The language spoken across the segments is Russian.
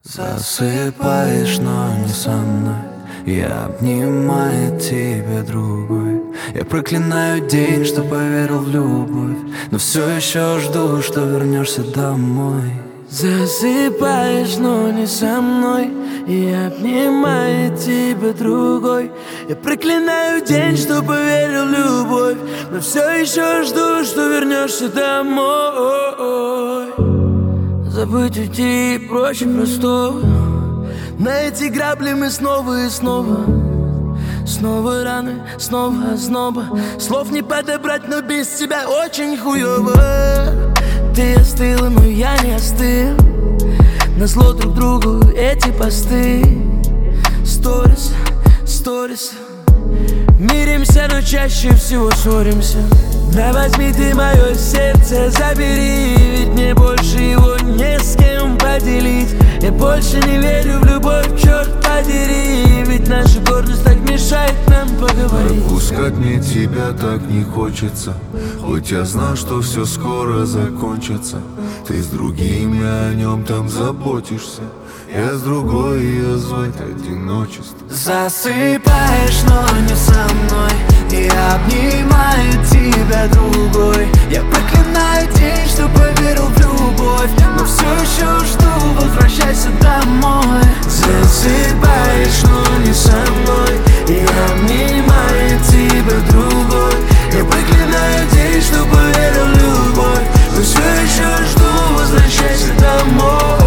Засыпаешь, но не со мной. Я обнимаю тебя другой. Я проклинаю день, что поверил в любовь, но все еще жду, что вернешься домой. Засыпаешь, но не со мной. Я обнимаю тебя другой. Я проклинаю день, что поверил в любовь, но все еще жду, что вернешься домой. Забыть, уйти проще простого. На эти грабли мы снова и снова. Снова раны, снова озноба. Слов не подобрать, но без тебя очень хуёво. Ты остыла, но я не остыл. Назло друг другу эти посты. Сторис, сторис. Миримся, но чаще всего ссоримся. Да возьми ты мое сердце, забери, ведь мне больше его не с кем поделить. Я больше не верю в любовь, черт подери, ведь наша гордость так мешает нам поговорить. Отпускать мне тебя так не хочется, хоть я знал, что все скоро закончится. Ты с другим, я о нем там заботишься. Я с другой, ее звать одиночество. Засыпаешь, но не со мной. Я обнимаю тебя другой. Я проклинаю день, что поверил в любовь, но все еще жду, возвращайся домой. Засыпаешь, но не со мной. Я обнимаю тебя другой. Я проклинаю день, что поверил в любовь, но все еще жду, возвращайся домой.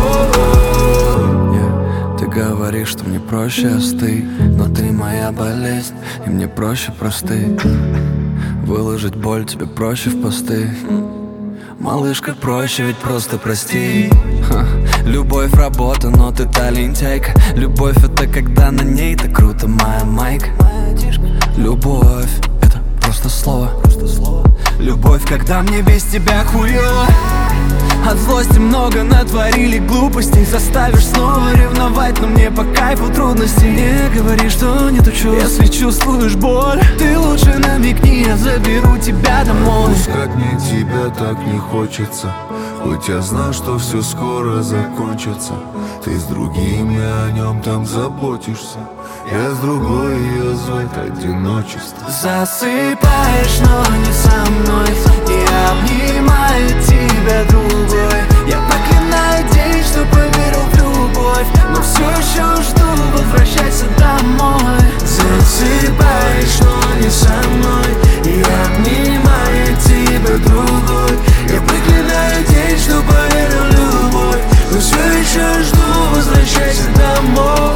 Ты говоришь, что мне проще остыть, но ты моя болезнь, и мне проще простыть. Выложить боль тебе проще в посты. Малышка, проще ведь просто прости. Любовь работа, но ты та лентяйка. Любовь это когда на ней так круто моя майка. Любовь это просто слово. Любовь, когда мне без тебя хуёво. От злости много натворили глупостей. Заставишь снова ревновать, но мне по кайфу трудности. Не говори, что нету чувств, если чувствуешь боль. Ты лучше намекни, я заберу тебя домой. Отпускать мне тебя так не хочется, хоть я знал, что все скоро закончится. Ты с другим, я о нем там заботишься. Я с другой, ее звать одиночество. Засыпаешь, но не со мной. Я обнимаю тебя другой. Я проклинаю день, что поверил в любовь, но все еще жду, возвращайся домой. Засыпаешь, но не со мной. Я обнимаю тебя другой. Я проклинаю день, что поверил в любовь, но все еще жду, возвращайся домой.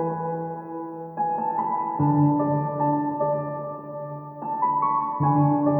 Thank you.